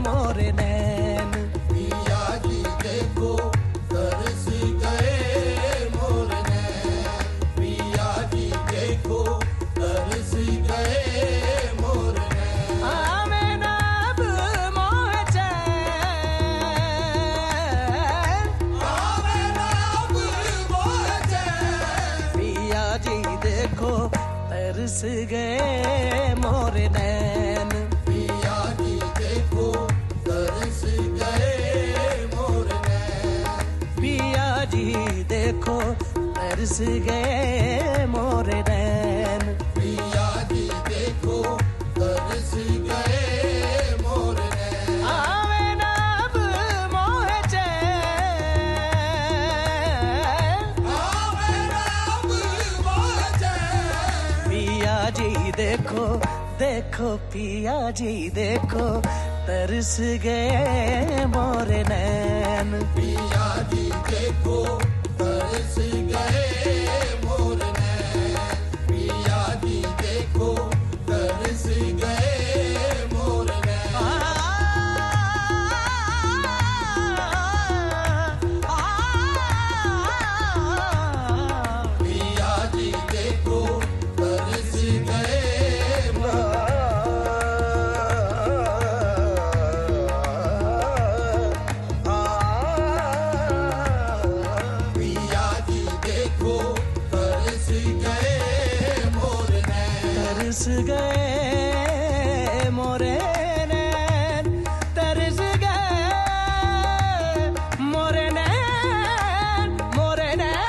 मोरे नैन। पिया जी देखो तरस गए मोर नैन। पिया जी देखो तरस गए मोर नैन। आवे ना अब मोह चैन, आवे ना अब मोह चैन। पिया जी देखो तरस गए मोरे नैन। पिया जी देखो तरस गए मोर नैन। पिया जी देखो तरस गए मोरे नैन। पिया जी देखो तरस गए मोर नैन। आवे ना अब मोह चैन, आवे ना अब मोह चैन। पिया जी देखो देखो पिया जी देखो तरस गए मोरे नैन। पिया जी देखो तरस गए मोर नैन। पिया जी देखो तरस गए मोर नैन। पिया जी देखो तरस गए पिया जी देखो तरस गए मोर नैन। तरस गए मोरे नैन, तरस गए मोरे नैन, मोरे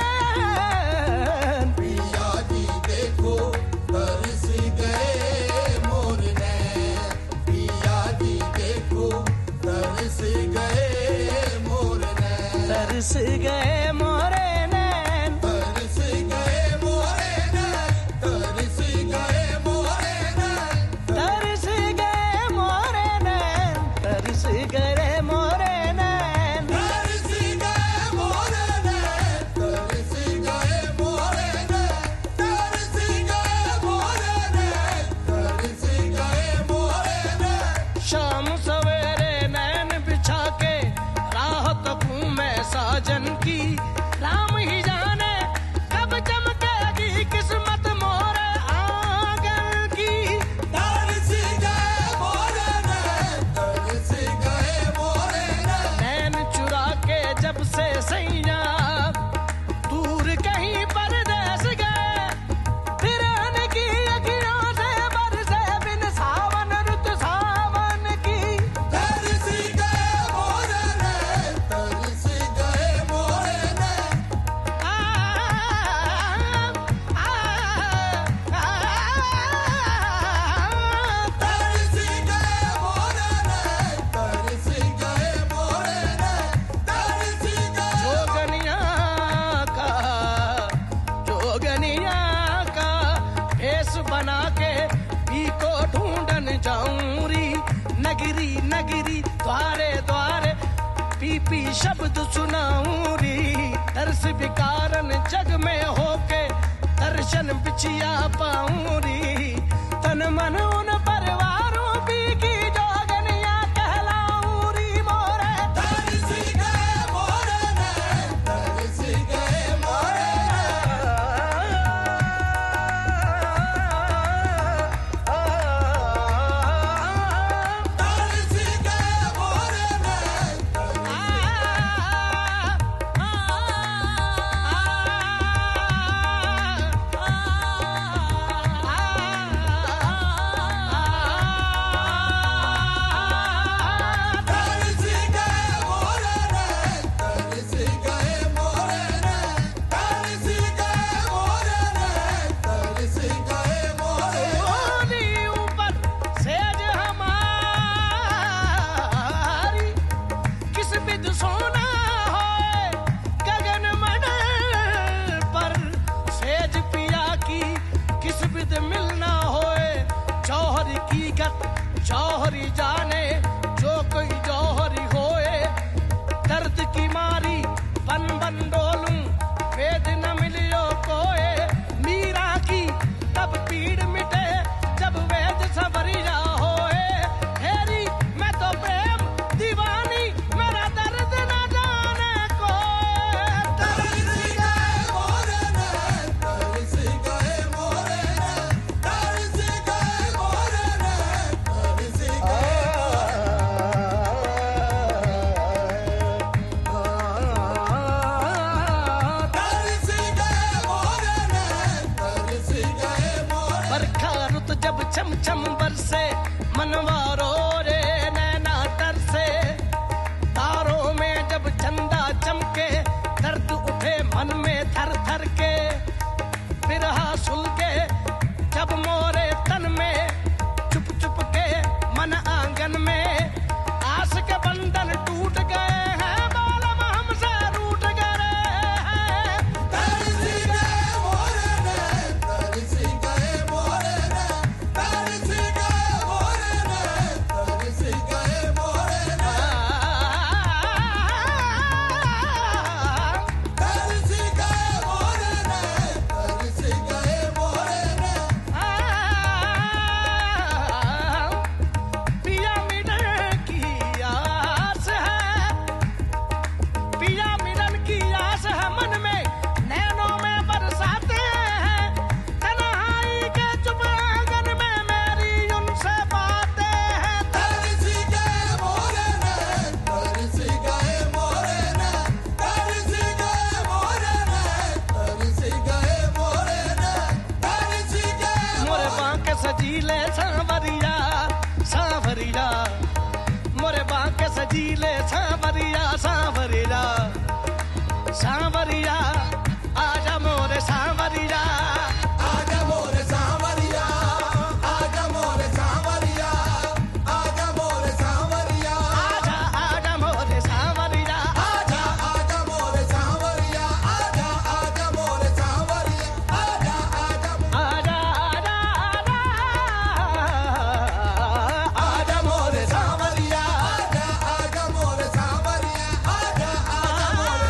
नैन। पिया जी देखो तरस गए मोर नैन। पिया जी देखो तरस गए मोर नैन। तरस गए मोरे नैन, तरस गए मोरे नैन। तरस गए मोरे नैन। तरस गए मोरे नैन, तरस गए मोरे नैन। तरस गए मोरे नैन। तरस गए मोरे नैन। तरस गए मोरे नैन। तरस गए मोरे नैन। शाम सवेरे नैन बिछा के राह तकूं मैं साजन की। राम ही जाने कब चमकेगी किस्मत मोरे आंगन की। तरस गए मोरे नैन। तरस गए मोरे नैन। नैन चुरा के जब से सैया दूर कहीं परदेस गए। फिरन की अखियों से बरसे बिन सावन रुत सावन की। तरस गए मोरे नैन। तरस गए मोरे नैन। आ, आ, आ, तरस गए मोरे नैन। तरस गए मोरे नैन। तरस गए जोगनिया का भेष बना के पी को ढूंढन जाऊं री। नगरी नगरी द्वारे द्वारे पी पी शब्द सुनाऊं री। तरस विकारन जग में होके दर्शन बिछिया पाऊं री। तन मन उन परिवारों पी की जोगनिया कहलाऊं री मोरे। तरस गए मोरे नैन। तरस गए मोरे नैन। तरस गए मोरे नैन। आ मोरे तन में, चुप चुप के मन आंगन में, आस के बंधन टूट गए हैं, बालम हमसे रूठ गए हैं। तरसी गए मोरे नैन, तरसी गए मोरे नैन, तरसी गए मोरे नैन, तरसी गए मोरे नैन, तरसी गए मोरे नैन, तरसी गए मोरे नैन। पिया मिलन की आस है, पिया मिलन की आस है मन में, नैनों में बरसाते हैं, तन्हाई के चुप आंगन में मेरी उनसे बातें हैं। तरसी गए मोरे नैन, तरसी गए मोरे नैन, तरसी गए मोरे नैन, तरसी गए मोरे नैन, तरसी गए मोरे बांके सजीले सांवरिया सांवरिया, मोरे बांके सजीले सांवरिया सांवरिया, सांवरिया आजा मोरे सांवरिया। आजा मोरे सांवरिया, आजा मोरे सांवरिया, आजा मोरे सांवरिया, आजा आजा मोरे सांवरिया, आजा आजा मोरे सांवरिया, आजा आजा मोरे सांवरिया, आजा आजा आजा आजा आजा आजा मोरे सांवरिया, आजा आजा मोरे सांवरिया, आजा आजा मोरे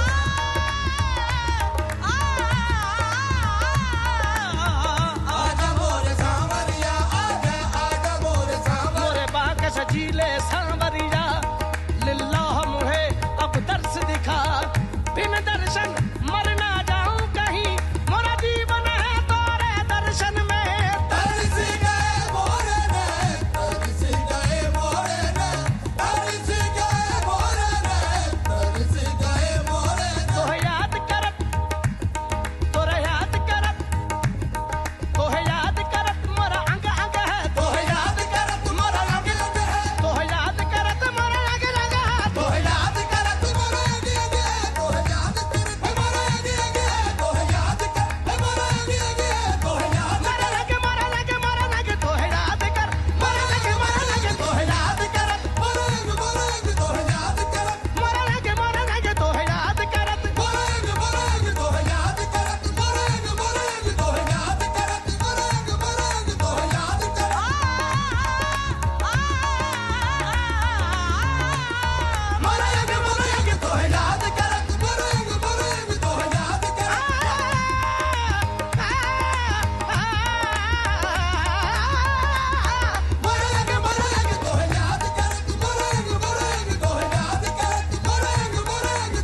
आजा मोरे सांवरिया, आजा आजा मोरे सांवरिया। मोरे बांके सजीले सांवरिया, लिल्लाह मुझे अब दर्श दिखा, बिन दर्शन मर ना जाऊं कहीं, मोरा जीवन है तोरे दर्शन में। तरसी गए मोरे नैन, तरसी गए मोरे नैन, तरसी गए मोरे नैन, तरसी गए मोरे नैन। तोहे याद करत, तोरे याद करत, तोहे याद करत मोरा अंग अंग है, तोहे याद करत मोरा लग लग है, तोहे याद करत मोरा अंग अंग है, तोहे याद करत मोरा लग लग है, तोहे याद करत मोरा लग लग है, तोहे याद करत मोरा लग लग है, तोहे याद मोरा लगे मोरा लगे मोरा लगे, तोहे याद कर मोरा लगे मोरा लगे, तोहे याद करत मोरा लग मोरा लग, तोहे याद करत मोरा लगे मोरा लगे, तोहे याद करत मोरा लग मोरा लग, तोहे याद करत मोरा लग मोरा लग, तोहे याद करत मोरा लग मोरा लग, तोहे याद करत मोरा लग मोरा लग, तोहे याद करत मोरा लग मोरा लग, तोहे याद करत मोरा लग मोरा लग, तोहे याद करत मोरा लग मोरा लग, तोहे याद करत मोरा लग मोरा लग,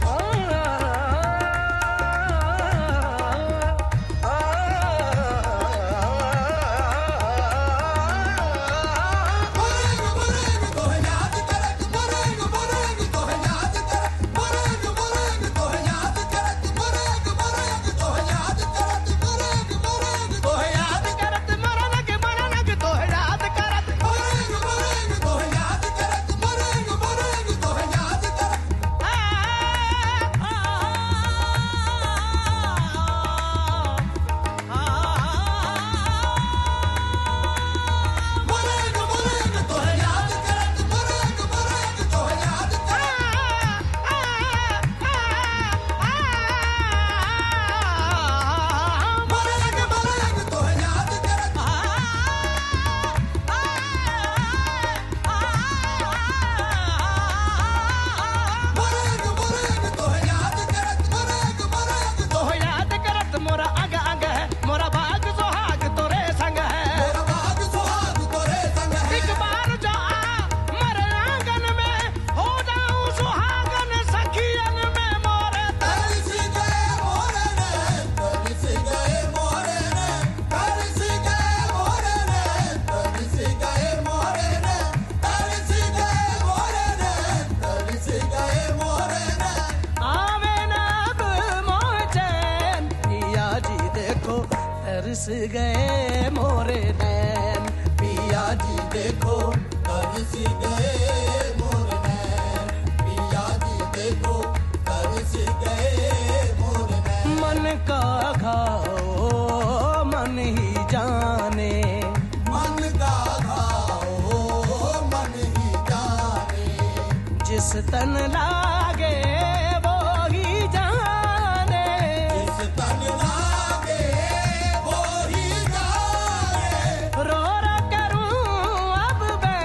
मोरा लग मोरा लग, तोहे याद करत मोरा लग मोरा लग, तोहे याद करत मोरा लग मोरा लग, तोहे याद करत मोरा लग मोरा लग, तोहे याद करत मोरा लग मोरा लग, तोहे याद करत मोरा लगे मोरा लगे, तोहे याद करत मोरा लग मोरा लग, तोहे याद करत मोरा लग मोरा लग, तोहे याद करत मोरा लग मोरा लग, तोहे याद करत मोरा लग मोरा लग, तोहे याद करत मोरा लग मोरा लग, तोहे याद करत मोरा लग मोरा लग, तोहे याद करत मोरा लग मोरा लग, तोहे याद करत मोरा अंग अंग है, मोरा भाग सुहाग तोरे संग है। मोरा भाग सुहाग तोरे संग है, एक बार जो आ मर आंगन में, हो जाऊं सुहागन सखियन में मोरे तरसी गए मोरे नैन, तरसी गए मोरे नैन, तरसी गए मोरे नैन, तरसी गए मोरे नैन, तरसी गए मोरे नैन, तरसी गए मोरे नैन। आवे ना अब मोह चैन, पिया जी देखो तरस गए मोरे नैन। पिया जी देखो तरसी गए मोरे नैन, पिया जी देखो तरसी गए मोरे नैन। मन का घाव मन ही जाने, जिस तन लागे वो ही जाने, जिस तन लागे वो ही जाने, रो रो करूं अब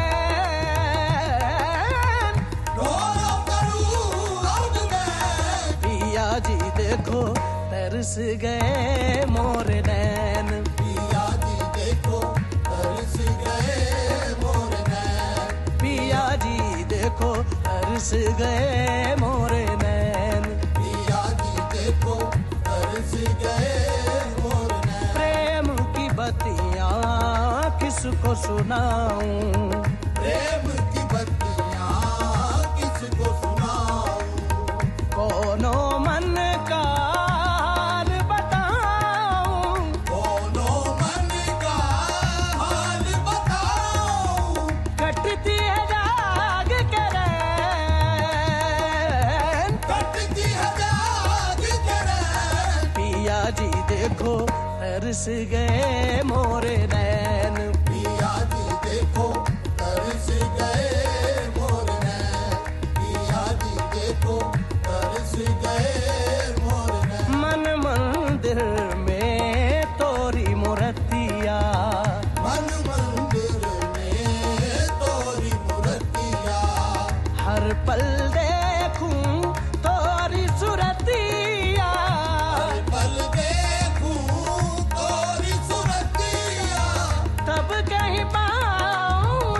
बैन, रो रो करूं अब मैं। पिया जी देखो तरस गए मोर नैन, पिया जी देखो तरस गए मोर नैन, पिया जी देखो तरस गए मोर नैन, पिया जी देखो तरस गए मोर नैन। प्रेम की बत्तियां किसको सुनाऊं, प्रेम की बत्तियां किसको सुनाऊं, कोनो मन का हाल बताऊं, कोनो मन का हाल बताऊं। कटती है जाग के रैन, कटती है जाग के रैन, पिया जी देखो तरस गए मोर नैन, पिया जी देखो तरस गए मोर नैन, पिया जी देखो तरस गए मोर नैन। मन मंदिर में तोरी मूर्तिया, मन मंदिर में तोरी मूर्तिया, हर पल देखूं तोरी सुरतिया, हर पल देखूं तोरी सूरतिया, तब कहीं पाऊं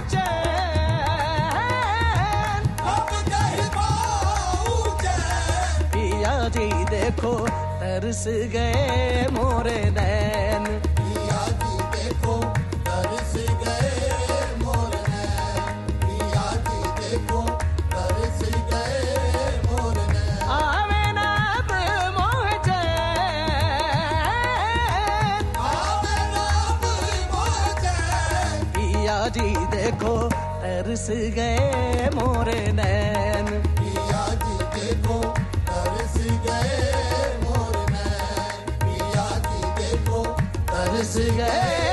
चैन, अब कहीं पाऊं चैन। पिया जी देखो तरस गए मोर नैन, पिया जी देखो तरस गए मोर नैन, पिया जी देखो तरस गए मोर नैन। आवे ना अब मोह चैन, आवे ना अब मोर चैन, पिया जी देखो तरस गए मोर नैन, पिया जी देखो तरस गए मोर नैन, पिया जी देखो तरस गए